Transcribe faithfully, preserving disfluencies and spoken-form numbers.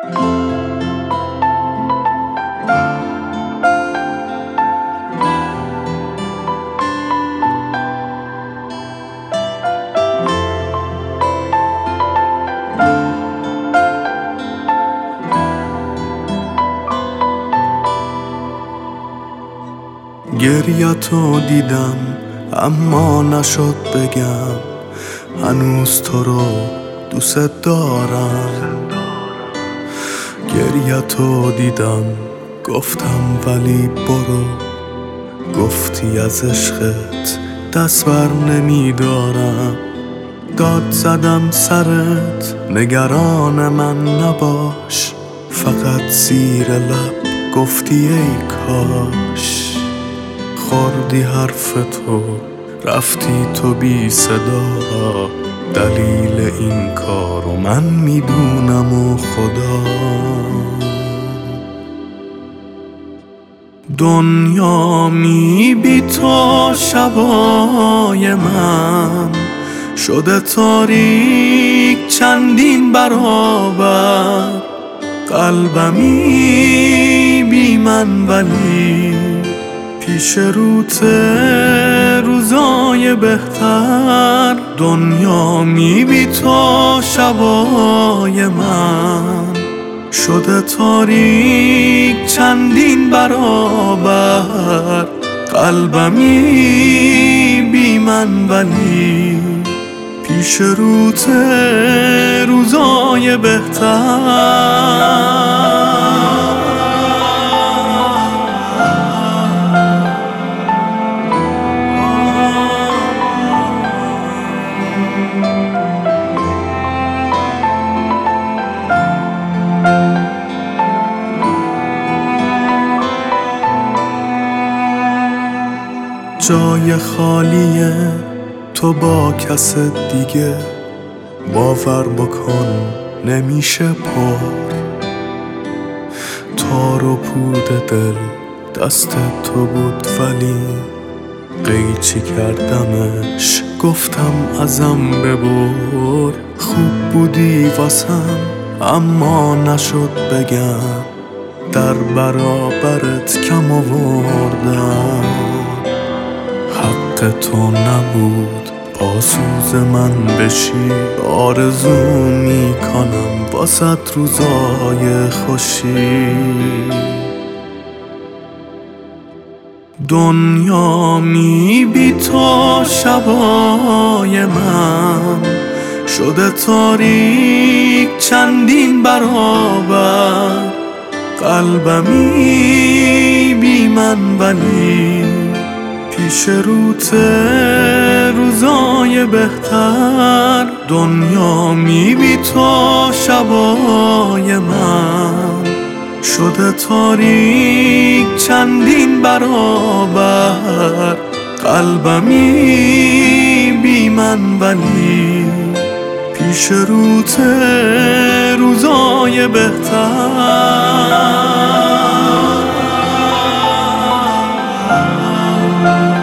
گریه‌تو دیدم اما نشد بگم هنوز تو رو دوست دارم. گریه‌تو دیدم گفتم ولی برو، گفتی از عشقت دست بر نمیدارم. داد زدم سرت نگران من نباش، فقط زیر لب گفتی ای کاش. خوردی حرف تو رفتی تو بی صدا، دلیل این کارو من میدونم و خدا. دنیا می بی تو شبای من شده تاریک چندین برابر. قلبمی بی من ولی پیش روت روزای بهتر. دنیا می بی تو شبای من شده تاریک چندین برابر. قلبمی بی من ولی پیش روت روزای بهتر. جای خالیه تو با کس دیگه، باور بکن نمیشه پر. تار و پود دل دست تو بود ولی قیچی کردمش، گفتم ازم ببر. خوب بودی واسم اما نشد بگم، در برابرت کم آوردم. حق تو نبود پاسوز من بشی، آرزو میکنم واسه روزای خوشی. دنیا می بی تو شبای من شده تاریک چندین برابر. قلبمی بی من ولی پیش روت روزای بهتر. دنیا می بی تو شبای من شده تاریک چندین برابر. قلبمی بی من ولی پیش روت روزای بهتر.